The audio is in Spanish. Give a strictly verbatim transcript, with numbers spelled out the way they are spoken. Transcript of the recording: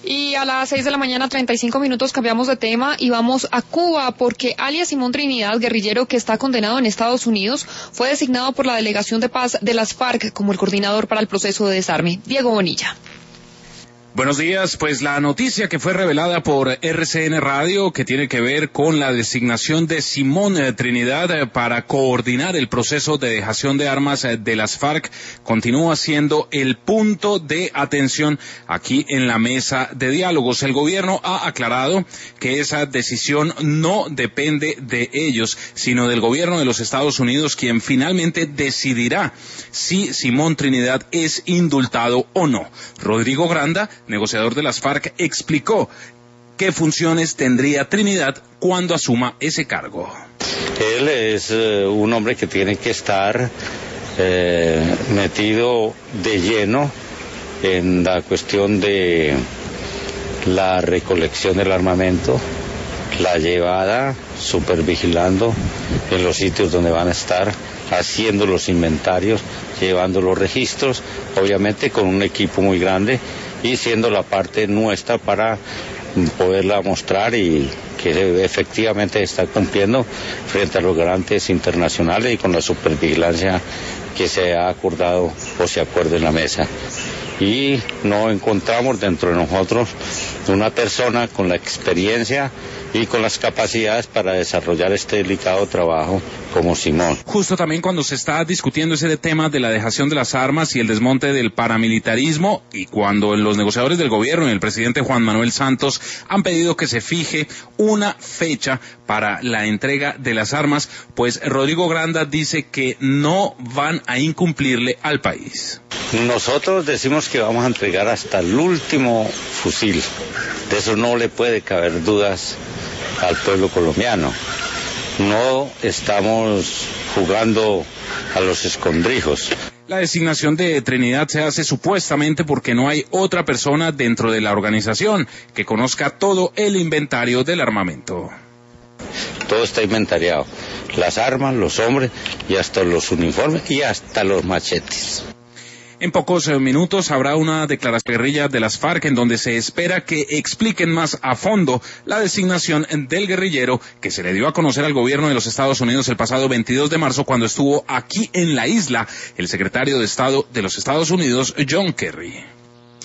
Y a las seis de la mañana, treinta y cinco minutos, cambiamos de tema y vamos a Cuba, porque alias Simón Trinidad, guerrillero que está condenado en Estados Unidos, fue designado por la Delegación de Paz de las FARC como el coordinador para el proceso de desarme. Diego Bonilla. Buenos días, pues la noticia que fue revelada por R C N Radio, que tiene que ver con la designación de Simón Trinidad para coordinar el proceso de dejación de armas de las FARC, continúa siendo el punto de atención aquí en la mesa de diálogos. El gobierno ha aclarado que esa decisión no depende de ellos, sino del gobierno de los Estados Unidos, quien finalmente decidirá si Simón Trinidad es indultado o no. Rodrigo Granda, negociador de las FARC, explicó qué funciones tendría Trinidad cuando asuma ese cargo. Él es eh, un hombre que tiene que estar eh, metido de lleno en la cuestión de la recolección del armamento, la llevada, supervigilando en los sitios donde van a estar, haciendo los inventarios, llevando los registros, obviamente con un equipo muy grande, y siendo la parte nuestra para poderla mostrar y que efectivamente está cumpliendo frente a los garantes internacionales y con la supervigilancia que se ha acordado o se acuerda en la mesa. Y no encontramos dentro de nosotros una persona con la experiencia y con las capacidades para desarrollar este delicado trabajo como Simón. Justo también cuando se está discutiendo ese tema de la dejación de las armas y el desmonte del paramilitarismo, y cuando los negociadores del gobierno y el presidente Juan Manuel Santos han pedido que se fije una fecha para la entrega de las armas, pues Rodrigo Granda dice que no van a incumplirle al país. Nosotros decimos que vamos a entregar hasta el último fusil. De eso no le puede caber dudas al pueblo colombiano. No estamos jugando a los escondrijos. La designación de Trinidad se hace supuestamente porque no hay otra persona dentro de la organización que conozca todo el inventario del armamento. Todo está inventariado. Las armas, los hombres y hasta los uniformes y hasta los machetes. En pocos minutos habrá una declaración de guerrilla de las FARC en donde se espera que expliquen más a fondo la designación del guerrillero que se le dio a conocer al gobierno de los Estados Unidos el pasado veintidós de marzo cuando estuvo aquí en la isla el secretario de Estado de los Estados Unidos, John Kerry.